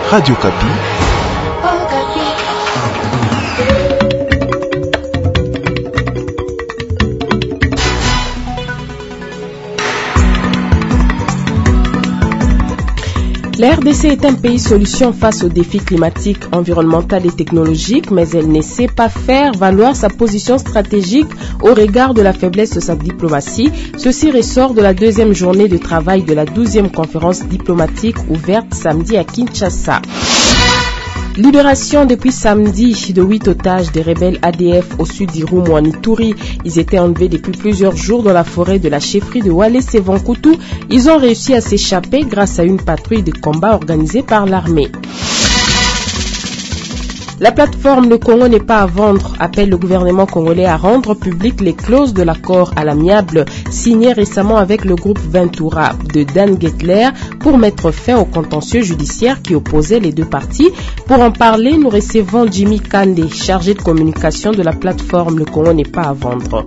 Radio Kapi. La RDC est un pays solution face aux défis climatiques, environnementaux et technologiques, mais elle ne sait pas faire valoir sa position stratégique au regard de la faiblesse de sa diplomatie. Ceci ressort de la deuxième journée de travail de la 12e conférence diplomatique ouverte samedi à Kinshasa. Libération depuis samedi de 8 otages des rebelles ADF au sud d'Irumu en Ituri. Ils étaient enlevés depuis plusieurs jours dans la forêt de la chefferie de Walese-Vankutu. Ils ont réussi à s'échapper grâce à une patrouille de combat organisée par l'armée. La plateforme Le Congo n'est pas à vendre appelle le gouvernement congolais à rendre public les clauses de l'accord à l'amiable signé récemment avec le groupe Ventura de Dan Gettler pour mettre fin au contentieux judiciaire qui opposait les deux parties. Pour en parler, nous recevons Jimmy Kande, chargé de communication de la plateforme Le Congo n'est pas à vendre.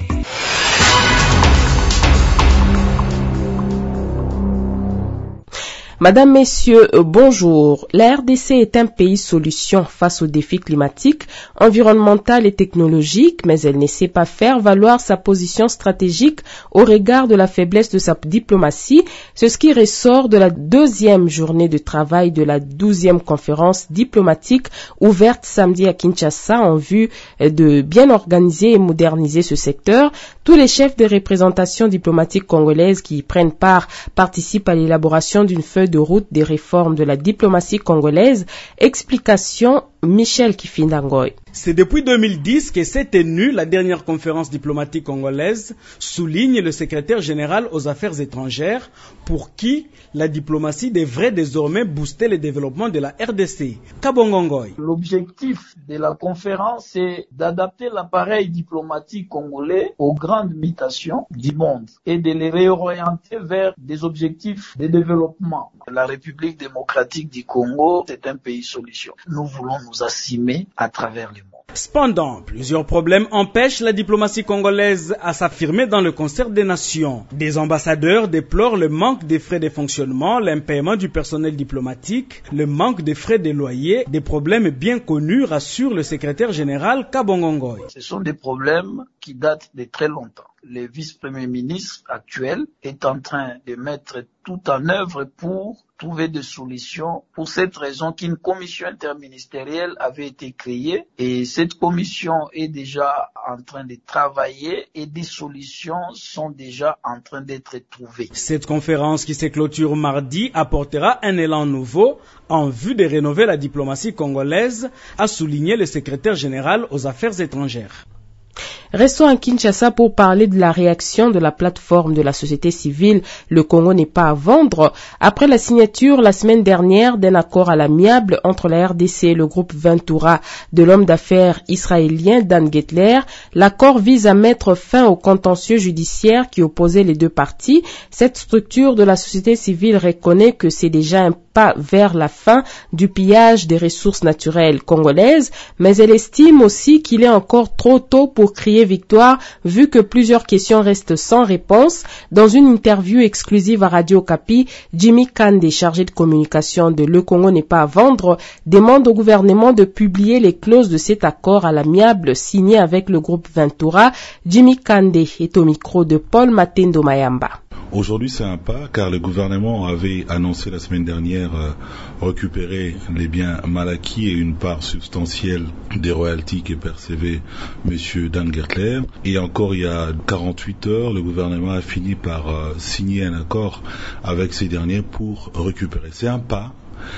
Madame, Messieurs, bonjour. La RDC est un pays solution face aux défis climatiques, environnementaux et technologiques, mais elle ne sait pas faire valoir sa position stratégique au regard de la faiblesse de sa diplomatie. C'est ce qui ressort de la deuxième journée de travail de la 12e conférence diplomatique ouverte samedi à Kinshasa en vue de bien organiser et moderniser ce secteur. Tous les chefs des représentations diplomatiques congolaises qui y prennent part participent à l'élaboration d'une feuille de route des réformes de la diplomatie congolaise. Explication Michel Kifindangoy. C'est depuis 2010 que s'est tenue la dernière conférence diplomatique congolaise, souligne le secrétaire général aux affaires étrangères, pour qui la diplomatie devrait désormais booster le développement de la RDC. Kabongongoy. L'objectif de la conférence est d'adapter l'appareil diplomatique congolais aux grandes mutations du monde et de les réorienter vers des objectifs de développement. La République démocratique du Congo est un pays solution. Nous voulons nous assumer à travers le monde. Cependant, plusieurs problèmes empêchent la diplomatie congolaise à s'affirmer dans le concert des nations. Des ambassadeurs déplorent le manque des frais de fonctionnement, l'impaiement du personnel diplomatique, le manque des frais de loyer, des problèmes bien connus, rassure le secrétaire général Kabongongoy. Ce sont des problèmes qui datent de très longtemps. Le vice-premier ministre actuel est en train de mettre tout en œuvre pour trouver des solutions. Pour cette raison qu'une commission interministérielle avait été créée et cette commission est déjà en train de travailler et des solutions sont déjà en train d'être trouvées. Cette conférence qui se clôture mardi apportera un élan nouveau en vue de rénover la diplomatie congolaise, a souligné le secrétaire général aux affaires étrangères. Restons à Kinshasa pour parler de la réaction de la plateforme de la société civile Le Congo n'est pas à vendre. Après la signature la semaine dernière d'un accord à l'amiable entre la RDC et le groupe Ventura de l'homme d'affaires israélien Dan Gettler, l'accord vise à mettre fin au contentieux judiciaire qui opposait les deux parties. Cette structure de la société civile reconnaît que c'est déjà un pas vers la fin du pillage des ressources naturelles congolaises, mais elle estime aussi qu'il est encore trop tôt pour crier victoire vu que plusieurs questions restent sans réponse. Dans une interview exclusive à Radio Kapi, Jimmy Kande, chargé de communication de Le Congo n'est pas à vendre, demande au gouvernement de publier les clauses de cet accord à l'amiable signé avec le groupe Ventura. Jimmy Kande est au micro de Paul Matendo Mayamba. Aujourd'hui, c'est un pas, car le gouvernement avait annoncé la semaine dernière récupérer les biens mal acquis et une part substantielle des royalties que percevait M. Dan Gettler. Et encore il y a 48 heures, le gouvernement a fini par signer un accord avec ces derniers pour récupérer. C'est un pas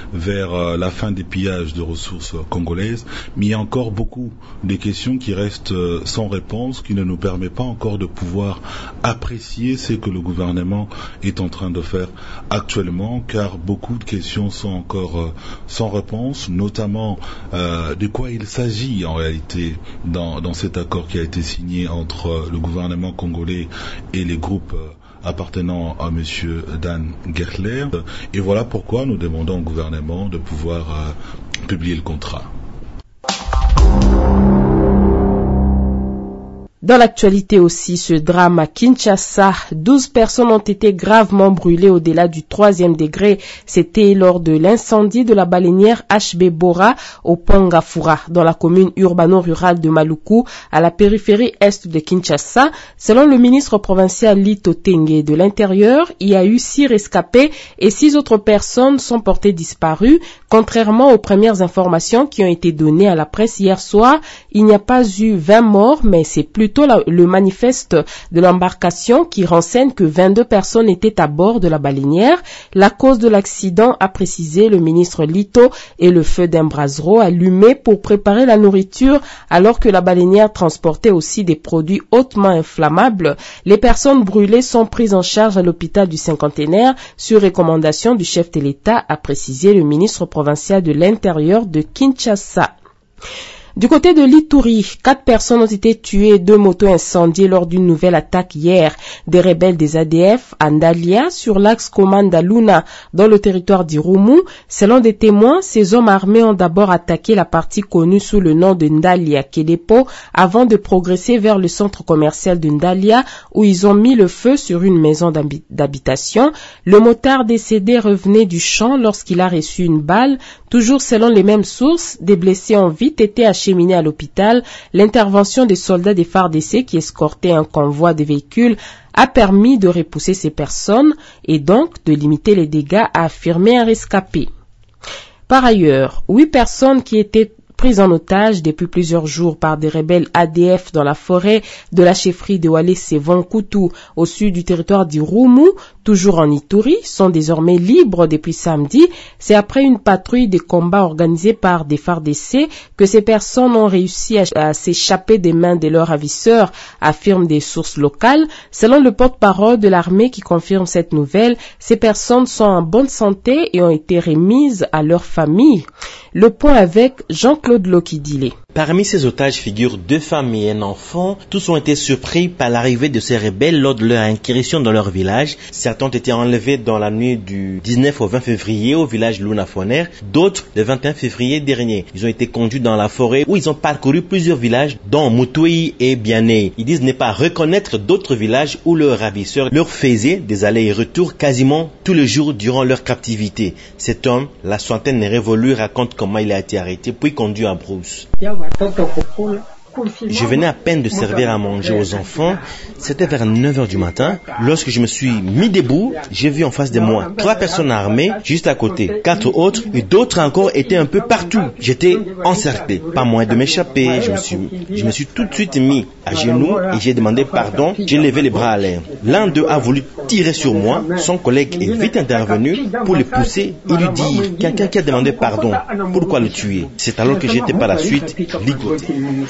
vers la fin des pillages de ressources congolaises, mais il y a encore beaucoup de questions qui restent sans réponse, qui ne nous permet pas encore de pouvoir apprécier ce que le gouvernement est en train de faire actuellement, car beaucoup de questions sont encore sans réponse, notamment de quoi il s'agit en réalité dans cet accord qui a été signé entre le gouvernement congolais et les groupes appartenant à M. Dan Gettler. Et voilà pourquoi nous demandons au gouvernement de pouvoir publier le contrat. Dans l'actualité aussi, ce drame à Kinshasa, 12 personnes ont été gravement brûlées au-delà du 3e degré. C'était lors de l'incendie de la baleinière HB Bora au Pongafura, dans la commune urbano-rurale de Maluku, à la périphérie est de Kinshasa. Selon le ministre provincial Lito Tengue de l'Intérieur, il y a eu 6 rescapés et 6 autres personnes sont portées disparues. Contrairement aux premières informations qui ont été données à la presse hier soir, il n'y a pas eu 20 morts, mais c'est plutôt le manifeste de l'embarcation qui renseigne que 22 personnes étaient à bord de la baleinière. La cause de l'accident, a précisé le ministre Lito, est le feu d'un brasero allumé pour préparer la nourriture alors que la baleinière transportait aussi des produits hautement inflammables. Les personnes brûlées sont prises en charge à l'hôpital du Cinquantenaire sur recommandation du chef de l'État, a précisé le ministre provincial de l'Intérieur de Kinshasa. Du côté de l'Ituri, 4 personnes ont été tuées et 2 motos incendiées lors d'une nouvelle attaque hier des rebelles des ADF à Ndalia sur l'axe Komanda-Luna dans le territoire d'Irumu. Selon des témoins, ces hommes armés ont d'abord attaqué la partie connue sous le nom de Ndalia Kedepo avant de progresser vers le centre commercial de Ndalia où ils ont mis le feu sur une maison d'habitation. Le motard décédé revenait du champ lorsqu'il a reçu une balle. Toujours selon les mêmes sources, des blessés ont vite été acheminés à l'hôpital. L'intervention des soldats des FARDC qui escortaient un convoi de véhicules a permis de repousser ces personnes et donc de limiter les dégâts, a affirmé un rescapé. Par ailleurs, 8 personnes qui étaient prises en otage depuis plusieurs jours par des rebelles ADF dans la forêt de la chefferie de Walese-Vonkutu au sud du territoire d'Irumu, toujours en Ituri, sont désormais libres depuis samedi. C'est après une patrouille de combat organisée par des FARDC que ces personnes ont réussi à s'échapper des mains de leurs ravisseurs, affirment des sources locales. Selon le porte-parole de l'armée qui confirme cette nouvelle, ces personnes sont en bonne santé et ont été remises à leurs familles. Le point avec Jean-Claude Lokidile. Parmi ces otages figurent 2 femmes et un enfant. Tous ont été surpris par l'arrivée de ces rebelles lors de leur incursion dans leur village. Certains ont été enlevés dans la nuit du 19 au 20 février au village Lunafoner, d'autres le 21 février dernier. Ils ont été conduits dans la forêt où ils ont parcouru plusieurs villages dont Mutui et Biané. Ils disent ne pas reconnaître d'autres villages où leurs ravisseurs leur faisaient des allers et retours quasiment tous les jours durant leur captivité. Cet homme, la soixantaine révolue, raconte comment il a été arrêté puis conduit à Brousse. Je venais à peine de servir à manger aux enfants. C'était vers 9h du matin. Lorsque je me suis mis debout, j'ai vu en face de moi 3 personnes armées juste à côté. 4 autres et d'autres encore étaient un peu partout. J'étais encerclé. Pas moyen de m'échapper. Je me suis tout de suite mis à genoux et j'ai demandé pardon. J'ai levé les bras à l'air. L'un d'eux a voulu tirer sur moi. Son collègue est vite intervenu pour le pousser et lui dire quelqu'un qui a demandé pardon. Pourquoi le tuer? C'est alors que j'étais par la suite ligoté.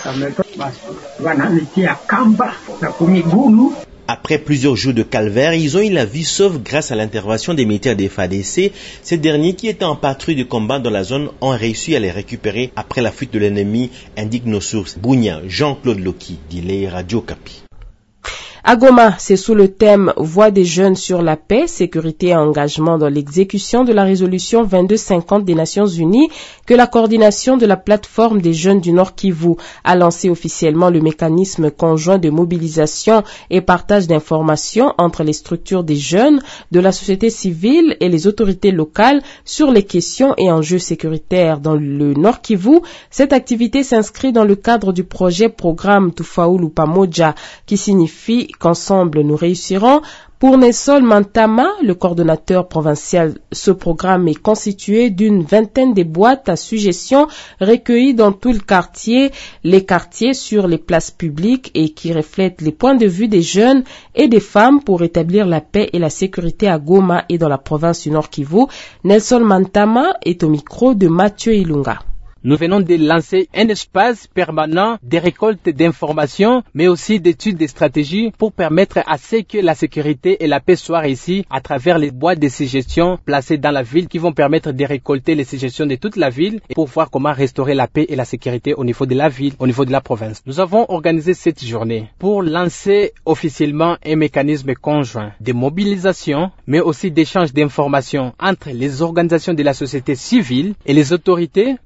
Après plusieurs jours de calvaire, ils ont eu la vie sauve grâce à l'intervention des militaires des FARDC. Ces derniers qui étaient en patrouille de combat dans la zone ont réussi à les récupérer après la fuite de l'ennemi, indiquent nos sources. Bounia, Jean-Claude Loki, Dilé, Radio Kapi. À Goma, c'est sous le thème « Voix des jeunes sur la paix, sécurité et engagement dans l'exécution de la résolution 2250 des Nations Unies » que la coordination de la plateforme des jeunes du Nord Kivu a lancé officiellement le mécanisme conjoint de mobilisation et partage d'informations entre les structures des jeunes, de la société civile et les autorités locales sur les questions et enjeux sécuritaires dans le Nord Kivu. Cette activité s'inscrit dans le cadre du projet programme Tufaulu Pamoja qui signifie qu'ensemble nous réussirons. Pour Nessol Mantama, le coordonnateur provincial, ce programme est constitué d'une 20aine de boîtes à suggestions recueillies dans tout le quartier, les quartiers sur les places publiques et qui reflètent les points de vue des jeunes et des femmes pour établir la paix et la sécurité à Goma et dans la province du Nord Kivu. Nelson Mantama est au micro de Mathieu Ilunga. Nous venons de lancer un espace permanent de récolte d'informations, mais aussi d'études de stratégies pour permettre à ce que la sécurité et la paix soient réussies à travers les boîtes de suggestions placées dans la ville qui vont permettre de récolter les suggestions de toute la ville et pour voir comment restaurer la paix et la sécurité au niveau de la ville, au niveau de la province. Nous avons organisé cette journée pour lancer officiellement un mécanisme conjoint de mobilisation, mais aussi d'échange d'informations entre les organisations de la société civile et les autorités pour récolter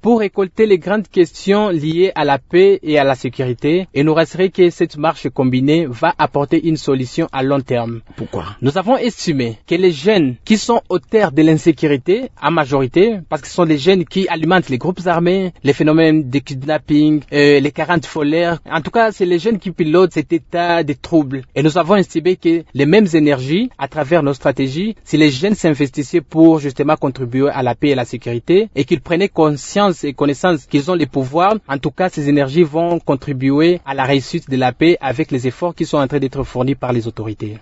récolter les grandes questions liées à la paix et à la sécurité et nous rassurer que cette marche combinée va apporter une solution à long terme. Pourquoi? Nous avons estimé que les jeunes qui sont auteurs de l'insécurité, en majorité, parce que ce sont les jeunes qui alimentent les groupes armés, les phénomènes de kidnapping, les 40 folaires, en tout cas, c'est les jeunes qui pilotent cet état de trouble. Et nous avons estimé que les mêmes énergies, à travers nos stratégies, si les jeunes s'investissaient pour justement contribuer à la paix et la sécurité, et qu'ils prenaient conscience et connaissance qu'ils ont les pouvoirs, en tout cas, ces énergies vont contribuer à la réussite de la paix avec les efforts qui sont en train d'être fournis par les autorités.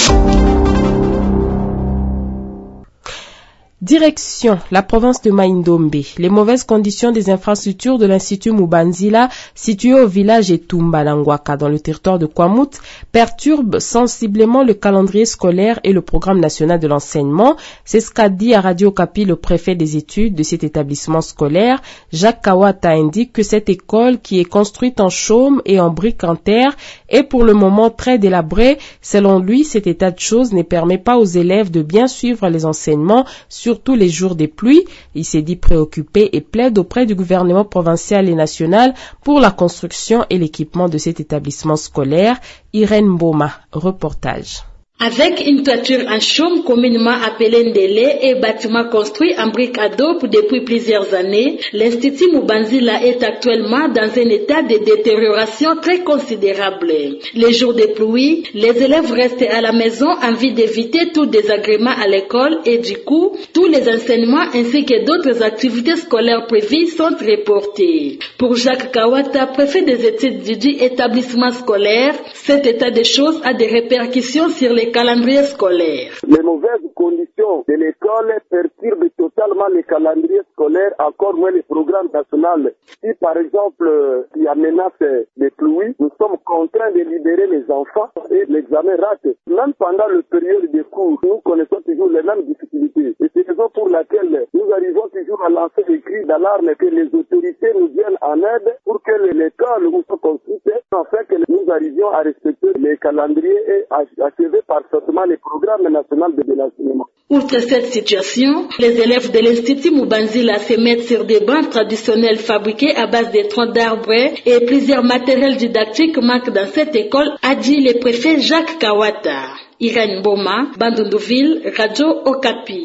Direction la province de Mai-Ndombe. Les mauvaises conditions des infrastructures de l'Institut Mubanzila, situé au village Etumba Langwaka dans le territoire de Kwamut, perturbent sensiblement le calendrier scolaire et le programme national de l'enseignement. C'est ce qu'a dit à Radio Okapi le préfet des études de cet établissement scolaire. Jacques Kawata indique que cette école, qui est construite en chaume et en briques en terre, est pour le moment très délabrée. Selon lui, cet état de choses ne permet pas aux élèves de bien suivre les enseignements, surtout les jours des pluies. Il s'est dit préoccupé et plaide auprès du gouvernement provincial et national pour la construction et l'équipement de cet établissement scolaire. Irène Boma, reportage. Avec une toiture en chaume communément appelée ndélé et bâtiment construit en briques à dos depuis plusieurs années, l'Institut Mubanzila est actuellement dans un état de détérioration très considérable. Les jours de pluie, les élèves restent à la maison en vue d'éviter tout désagrément à l'école et du coup, tous les enseignements ainsi que d'autres activités scolaires prévues sont reportés. Pour Jacques Kawata, préfet des études du établissement scolaire, cet état de choses a des répercussions sur les calendrier scolaire. Les mauvaises conditions de l'école perturbent totalement les calendriers scolaires, encore moins les programmes nationaux. Si par exemple il y a menace de pluie, nous sommes contraints de libérer les enfants et l'examen rate. Même pendant le période de cours, nous connaissons toujours les mêmes difficultés. Et c'est la raison pour laquelle nous arrivons toujours à lancer des cris d'alarme que les autorités nous viennent en aide pour que l'école nous soit construite, afin que nous arrivions à respecter les calendriers et à achever parfaitement les programmes nationaux de l'enseignement. Outre cette situation, les élèves de l'Institut Mubanzila se mettent sur des bancs traditionnels fabriqués à base de troncs d'arbres et plusieurs matériels didactiques manquent dans cette école, a dit le préfet Jacques Kawata. Irène Boma, Bandundouville, Radio Okapi.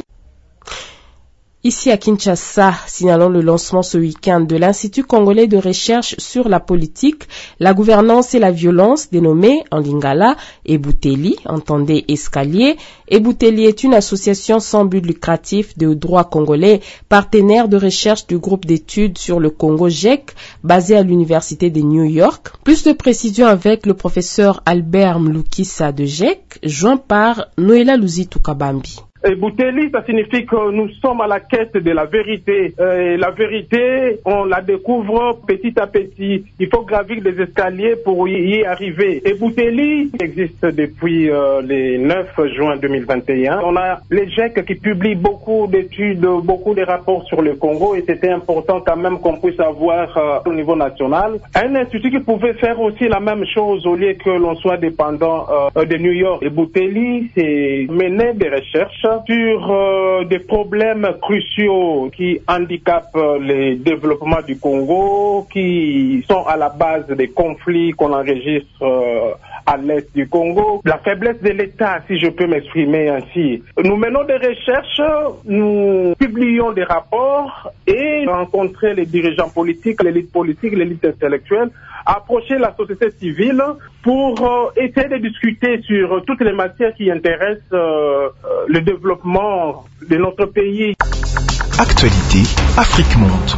Ici à Kinshasa, signalons le lancement ce week-end de l'Institut congolais de recherche sur la politique, la gouvernance et la violence, dénommé en lingala Ebouteli, entendez escalier. Ebouteli est une association sans but lucratif de droit congolais, partenaire de recherche du groupe d'études sur le Congo GEC, basé à l'Université de New York. Plus de précisions avec le professeur Albert Mlukisa de GEC, joint par Noéla Luzitu Kabambi. Ebouteli, ça signifie que nous sommes à la quête de la vérité. Et la vérité, on la découvre petit à petit. Il faut gravir des escaliers pour y arriver. Ebouteli existe depuis le 9 juin 2021. On a les GEC qui publient beaucoup d'études, beaucoup de rapports sur le Congo et c'était important quand même qu'on puisse avoir au niveau national un institut qui pouvait faire aussi la même chose au lieu que l'on soit dépendant de New York. Ebouteli, c'est mener des recherches sur des problèmes cruciaux qui handicapent le développement du Congo, qui sont à la base des conflits qu'on enregistre à l'est du Congo. La faiblesse de l'État, si je peux m'exprimer ainsi. Nous menons des recherches, nous publions des rapports et rencontrer les dirigeants politiques, l'élite intellectuelle, approcher la société civile pour essayer de discuter sur toutes les matières qui intéressent le développement de notre pays. Actualité, Afrique Monde.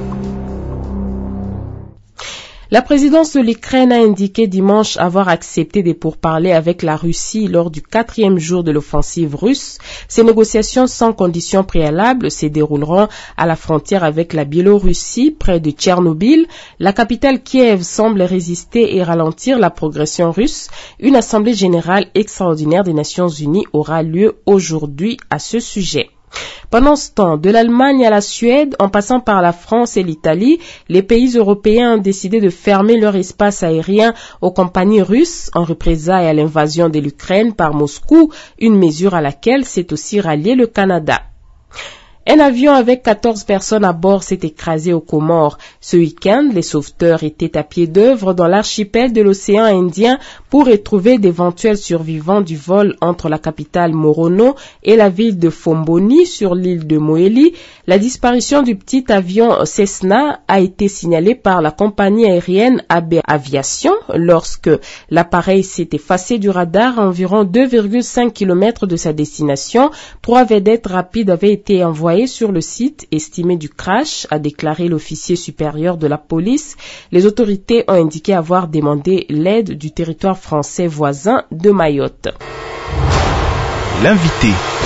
La présidence de l'Ukraine a indiqué dimanche avoir accepté des pourparlers avec la Russie lors du 4e jour de l'offensive russe. Ces négociations sans conditions préalables se dérouleront à la frontière avec la Biélorussie, près de Tchernobyl. La capitale Kiev semble résister et ralentir la progression russe. Une assemblée générale extraordinaire des Nations Unies aura lieu aujourd'hui à ce sujet. Pendant ce temps, de l'Allemagne à la Suède, en passant par la France et l'Italie, les pays européens ont décidé de fermer leur espace aérien aux compagnies russes en représailles à l'invasion de l'Ukraine par Moscou, une mesure à laquelle s'est aussi rallié le Canada. Un avion avec 14 personnes à bord s'est écrasé aux Comores. Ce week-end, les sauveteurs étaient à pied d'œuvre dans l'archipel de l'océan Indien pour retrouver d'éventuels survivants du vol entre la capitale Morono et la ville de Fomboni sur l'île de Moélie. La disparition du petit avion Cessna a été signalée par la compagnie aérienne AB Aviation lorsque l'appareil s'est effacé du radar à environ 2,5 km de sa destination. 3 vedettes rapides avaient été envoyées sur le site estimé du crash, a déclaré l'officier supérieur de la police. Les autorités ont indiqué avoir demandé l'aide du territoire français voisin de Mayotte. L'invité.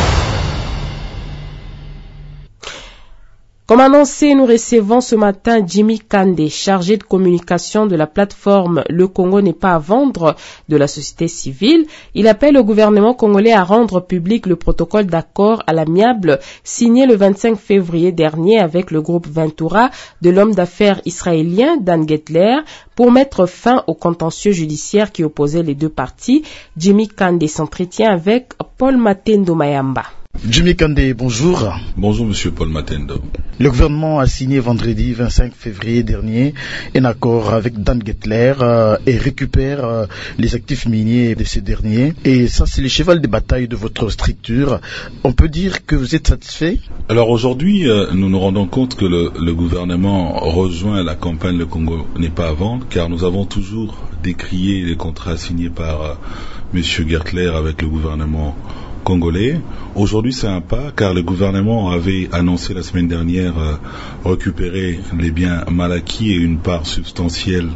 Comme annoncé, nous recevons ce matin Jimmy Kandé, chargé de communication de la plateforme Le Congo n'est pas à vendre de la société civile. Il appelle le gouvernement congolais à rendre public le protocole d'accord à l'amiable signé le 25 février dernier avec le groupe Ventura de l'homme d'affaires israélien Dan Gettler pour mettre fin au contentieux judiciaire qui opposait les deux parties. Jimmy Kandé s'entretient avec Paul Matendo Mayamba. Jimmy Kandé, bonjour. Bonjour Monsieur Paul Matendo. Le gouvernement a signé vendredi 25 février dernier un accord avec Dan Gettler et récupère les actifs miniers de ce dernier. Et ça, c'est le cheval de bataille de votre structure. On peut dire que vous êtes satisfait? Alors aujourd'hui, nous nous rendons compte que le gouvernement rejoint la campagne Le Congo n'est pas à vendre, car nous avons toujours décrié les contrats signés par Monsieur Gettler avec le gouvernement congolais. Aujourd'hui, c'est un pas, car le gouvernement avait annoncé la semaine dernière récupérer les biens mal acquis et une part substantielle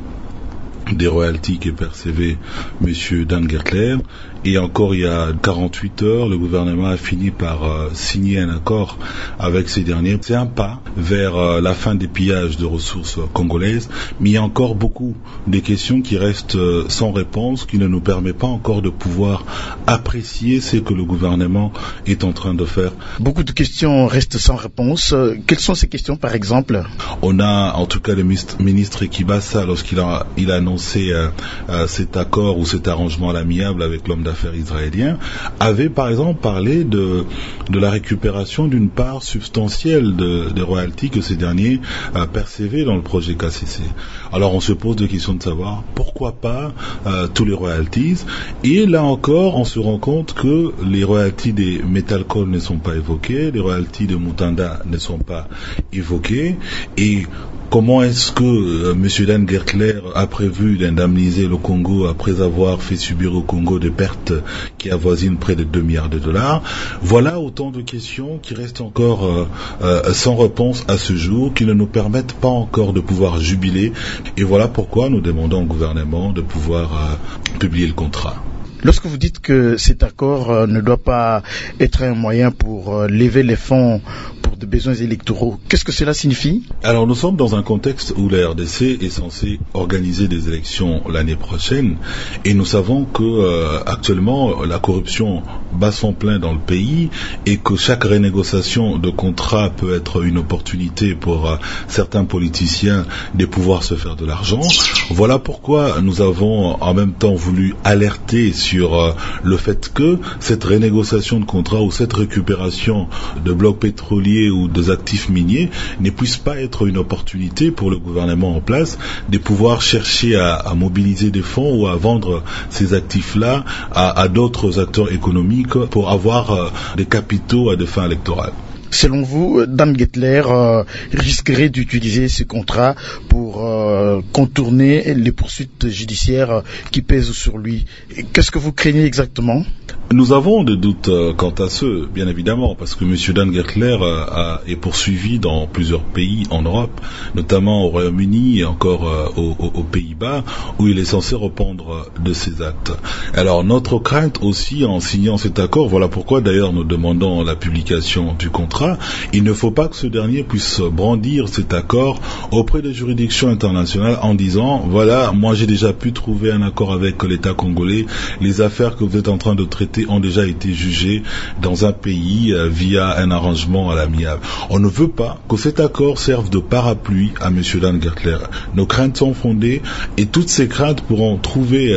des royalties que percevait M. Dan Gettler. Et encore il y a 48 heures, le gouvernement a fini par signer un accord avec ces derniers. C'est un pas vers la fin des pillages de ressources congolaises, mais il y a encore beaucoup de questions qui restent sans réponse, qui ne nous permettent pas encore de pouvoir apprécier ce que le gouvernement est en train de faire. Beaucoup de questions restent sans réponse. Quelles sont ces questions par exemple? On a en tout cas le ministre Kibasa, lorsqu'il a annoncé cet accord ou cet arrangement à l'amiable avec l'homme d'affaires israélien, avait par exemple parlé de la récupération d'une part substantielle des royalties que ces derniers percevaient dans le projet KCC. Alors on se pose des questions de savoir pourquoi pas tous les royalties, et là encore on se rend compte que les royalties des Metalcol ne sont pas évoquées, les royalties de Mutanda ne sont pas évoquées, et comment est-ce que M. Dan Gettler a prévu d'indemniser le Congo après avoir fait subir au Congo des pertes qui avoisinent près de 2 milliards de dollars? Voilà autant de questions qui restent encore sans réponse à ce jour, qui ne nous permettent pas encore de pouvoir jubiler. Et voilà pourquoi nous demandons au gouvernement de pouvoir publier le contrat. Lorsque vous dites que cet accord ne doit pas être un moyen pour lever les fonds pour des besoins électoraux, qu'est-ce que cela signifie? Alors nous sommes dans un contexte où la RDC est censée organiser des élections l'année prochaine, et nous savons que actuellement la corruption bat son plein dans le pays, et que chaque renégociation de contrat peut être une opportunité pour certains politiciens de pouvoir se faire de l'argent. Voilà pourquoi nous avons en même temps voulu alerter sur le fait que cette renégociation de contrat ou cette récupération de blocs pétroliers ou des actifs miniers ne puisse pas être une opportunité pour le gouvernement en place de pouvoir chercher à mobiliser des fonds ou à vendre ces actifs-là à d'autres acteurs économiques pour avoir des capitaux à des fins électorales. Selon vous, Dan Gettler risquerait d'utiliser ce contrat pour contourner les poursuites judiciaires qui pèsent sur lui. Qu'est-ce que vous craignez exactement? Nous avons des doutes quant à ce, bien évidemment, parce que M. Dan Gettler est poursuivi dans plusieurs pays en Europe, notamment au Royaume-Uni et encore aux Pays-Bas, où il est censé répondre de ses actes. Alors notre crainte aussi en signant cet accord, voilà pourquoi d'ailleurs nous demandons la publication du contrat, il ne faut pas que ce dernier puisse brandir cet accord auprès des juridictions internationales en disant, voilà, moi j'ai déjà pu trouver un accord avec l'État congolais, les affaires que vous êtes en train de traiter ont déjà été jugées dans un pays via un arrangement à l'amiable. On ne veut pas que cet accord serve de parapluie à M. Dan Gettler. Nos craintes sont fondées et toutes ces craintes pourront trouver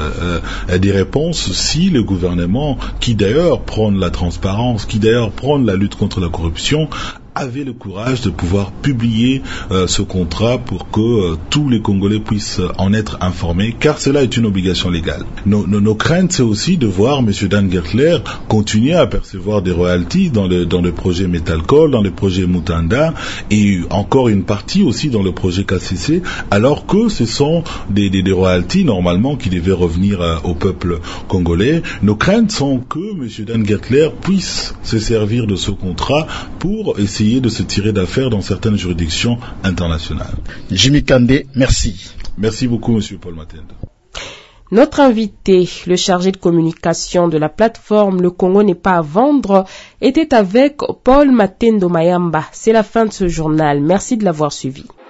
des réponses si le gouvernement, qui d'ailleurs prône la transparence, qui d'ailleurs prône la lutte contre la corruption, avait le courage de pouvoir publier ce contrat pour que tous les Congolais puissent en être informés, car cela est une obligation légale. Nos craintes, c'est aussi de voir M. Dan Gertler continuer à percevoir des royalties dans le projet Metalcol, dans le projet Mutanda, et encore une partie aussi dans le projet KCC, alors que ce sont des royalties normalement qui devaient revenir au peuple congolais. Nos craintes sont que M. Dan Gertler puisse se servir de ce contrat pour essayer de se tirer d'affaire dans certaines juridictions internationales. Jimmy Kandé, merci. Merci beaucoup, M. Paul Matenda. Notre invité, le chargé de communication de la plateforme Le Congo n'est pas à vendre, était avec Paul Matendo Mayamba. C'est la fin de ce journal. Merci de l'avoir suivi.